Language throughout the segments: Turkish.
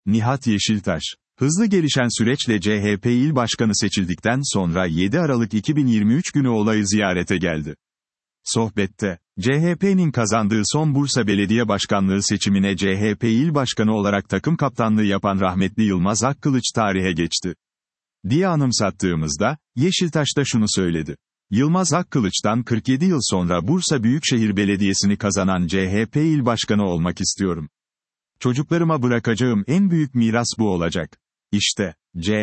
Nihat Yeşiltaş. Hızlı gelişen süreçle CHP il başkanı seçildikten sonra 7 Aralık 2023 günü olayı ziyarete geldi. Sohbette, CHP'nin kazandığı son Bursa Belediye Başkanlığı seçimine CHP il başkanı olarak takım kaptanlığı yapan rahmetli Yılmaz Akkılıç tarihe geçti diye anımsattığımızda, Yeşiltaş da şunu söyledi. Yılmaz Akkılıç'tan 47 yıl sonra Bursa Büyükşehir Belediyesi'ni kazanan CHP il başkanı olmak istiyorum. Çocuklarıma bırakacağım en büyük miras bu olacak. İşte,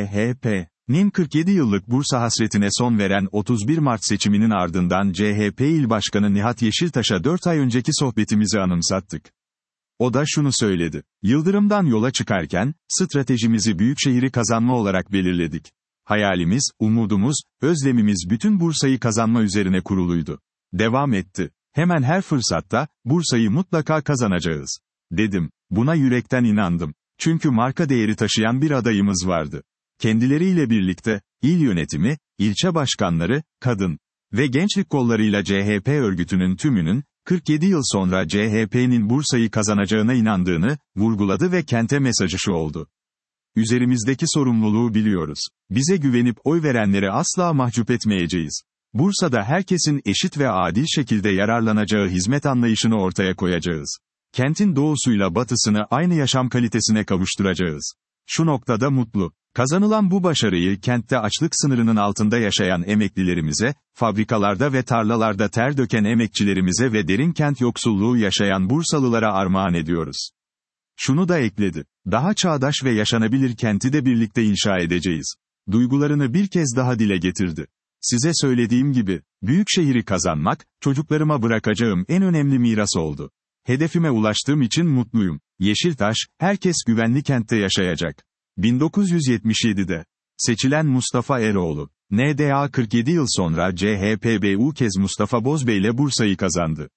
CHP'nin 47 yıllık Bursa hasretine son veren 31 Mart seçiminin ardından CHP il başkanı Nihat Yeşiltaş'a 4 ay önceki sohbetimizi anımsattık. O da şunu söyledi. Yıldırım'dan yola çıkarken, stratejimizi Büyükşehir'i kazanma olarak belirledik. Hayalimiz, umudumuz, özlemimiz bütün Bursa'yı kazanma üzerine kuruluydu. Devam etti. Hemen her fırsatta, Bursa'yı mutlaka kazanacağız. Dedim. Buna yürekten inandım. Çünkü marka değeri taşıyan bir adayımız vardı. Kendileriyle birlikte, il yönetimi, ilçe başkanları, kadın ve gençlik kollarıyla CHP örgütünün tümünün, 47 yıl sonra CHP'nin Bursa'yı kazanacağına inandığını vurguladı ve kente mesajı şu oldu. Üzerimizdeki sorumluluğu biliyoruz. Bize güvenip oy verenleri asla mahcup etmeyeceğiz. Bursa'da herkesin eşit ve adil şekilde yararlanacağı hizmet anlayışını ortaya koyacağız. Kentin doğusuyla batısını aynı yaşam kalitesine kavuşturacağız. Şu noktada mutlu. Kazanılan bu başarıyı kentte açlık sınırının altında yaşayan emeklilerimize, fabrikalarda ve tarlalarda ter döken emekçilerimize ve derin kent yoksulluğu yaşayan Bursalılara armağan ediyoruz. Şunu da ekledi. Daha çağdaş ve yaşanabilir kenti de birlikte inşa edeceğiz. Duygularını bir kez daha dile getirdi. Size söylediğim gibi, Büyükşehir'i kazanmak, çocuklarıma bırakacağım en önemli miras oldu. Hedefime ulaştığım için mutluyum. Yeşiltaş, herkes güvenli kentte yaşayacak. 1977'de seçilen Mustafa Eroğlu, NDA 47 yıl sonra CHP bu kez Mustafa Bozbey ile Bursa'yı kazandı.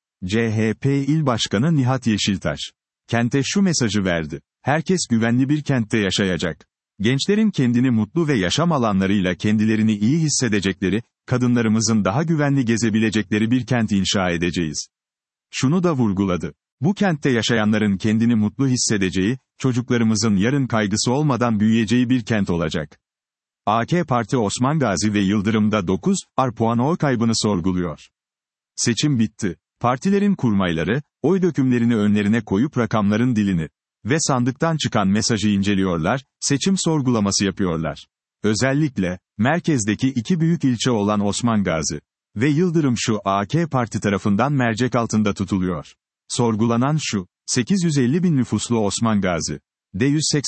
CHP İl Başkanı Nihat Yeşiltaş, kente şu mesajı verdi. Herkes güvenli bir kentte yaşayacak. Gençlerin kendini mutlu ve yaşam alanlarıyla kendilerini iyi hissedecekleri, kadınlarımızın daha güvenli gezebilecekleri bir kent inşa edeceğiz. Şunu da vurguladı. Bu kentte yaşayanların kendini mutlu hissedeceği, çocuklarımızın yarın kaygısı olmadan büyüyeceği bir kent olacak. AK Parti Osman Gazi ve Yıldırım'da 9 puan oy kaybını sorguluyor. Seçim bitti. Partilerin kurmayları, oy dökümlerini önlerine koyup rakamların dilini ve sandıktan çıkan mesajı inceliyorlar, seçim sorgulaması yapıyorlar. Özellikle, merkezdeki iki büyük ilçe olan Osman Gazi ve Yıldırım şu AK Parti tarafından mercek altında tutuluyor. Sorgulanan şu, 850 bin nüfuslu Osman Gazi, de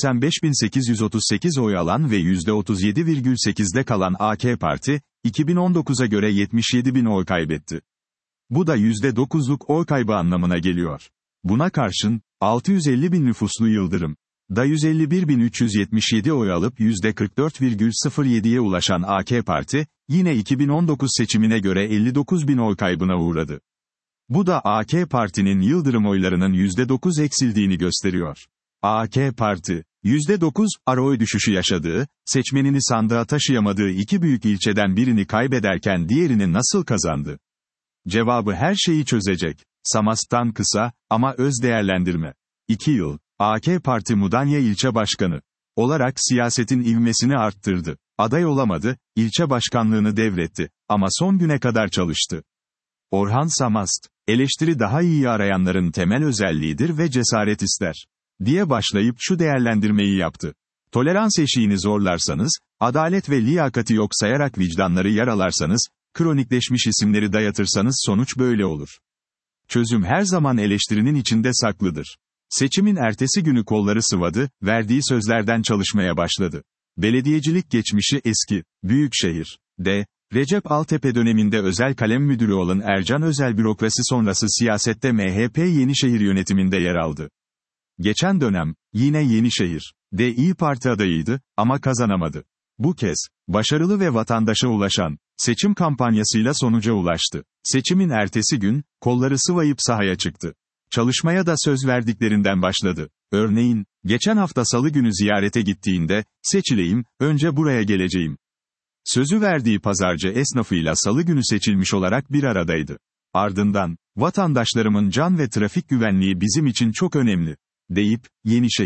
185.838 oy alan ve %37,8'de kalan AK Parti, 2019'a göre 77 bin oy kaybetti. Bu da %9'luk oy kaybı anlamına geliyor. Buna karşın, 650 bin nüfuslu Yıldırım, da 151.377 oy alıp %44,07'ye ulaşan AK Parti, yine 2019 seçimine göre 59 bin oy kaybına uğradı. Bu da AK Parti'nin Yıldırım oylarının %9 eksildiğini gösteriyor. AK Parti, %9 oy düşüşü yaşadığı, seçmenini sandığa taşıyamadığı iki büyük ilçeden birini kaybederken diğerini nasıl kazandı? Cevabı her şeyi çözecek. Samast'tan kısa, ama öz değerlendirme. 2 yıl, AK Parti Mudanya İlçe Başkanı olarak siyasetin ivmesini arttırdı. Aday olamadı, ilçe başkanlığını devretti, ama son güne kadar çalıştı. Orhan Samast, eleştiri daha iyi arayanların temel özelliğidir ve cesaret ister, diye başlayıp şu değerlendirmeyi yaptı. Tolerans eşiğini zorlarsanız, adalet ve liyakati yok sayarak vicdanları yaralarsanız, kronikleşmiş isimleri dayatırsanız sonuç böyle olur. Çözüm her zaman eleştirinin içinde saklıdır. Seçimin ertesi günü kolları sıvadı, verdiği sözlerden çalışmaya başladı. Belediyecilik geçmişi eski, Büyükşehir'de, Recep Altepe döneminde özel kalem müdürü olan Ercan Özel bürokrasi sonrası siyasette MHP Yenişehir yönetiminde yer aldı. Geçen dönem, yine Yenişehir'de İYİ Parti adayıydı, ama kazanamadı. Bu kez, başarılı ve vatandaşa ulaşan, seçim kampanyasıyla sonuca ulaştı. Seçimin ertesi gün, kolları sıvayıp sahaya çıktı. Çalışmaya da söz verdiklerinden başladı. Örneğin, geçen hafta Salı günü ziyarete gittiğinde, seçileyim, önce buraya geleceğim. Sözü verdiği pazarcı esnafıyla Salı günü seçilmiş olarak bir aradaydı. Ardından, vatandaşlarımın can ve trafik güvenliği bizim için çok önemli, deyip, Yenişehir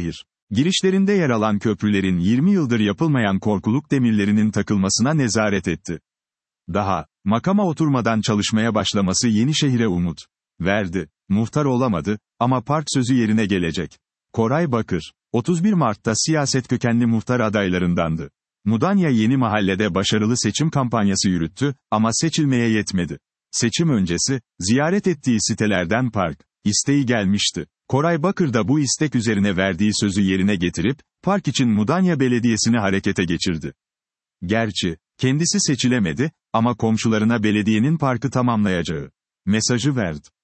Girişlerinde yer alan köprülerin 20 yıldır yapılmayan korkuluk demirlerinin takılmasına nezaret etti. Daha, makama oturmadan çalışmaya başlaması Yenişehir'e umut verdi. Muhtar olamadı, ama park sözü yerine gelecek. Koray Bakır, 31 Mart'ta siyaset kökenli muhtar adaylarındandı. Mudanya Yeni Mahalle'de başarılı seçim kampanyası yürüttü, ama seçilmeye yetmedi. Seçim öncesi, ziyaret ettiği sitelerden park isteği gelmişti. Koray Bakır da bu istek üzerine verdiği sözü yerine getirip, park için Mudanya Belediyesi'ni harekete geçirdi. Gerçi, kendisi seçilemedi, ama komşularına belediyenin parkı tamamlayacağı mesajı verdi.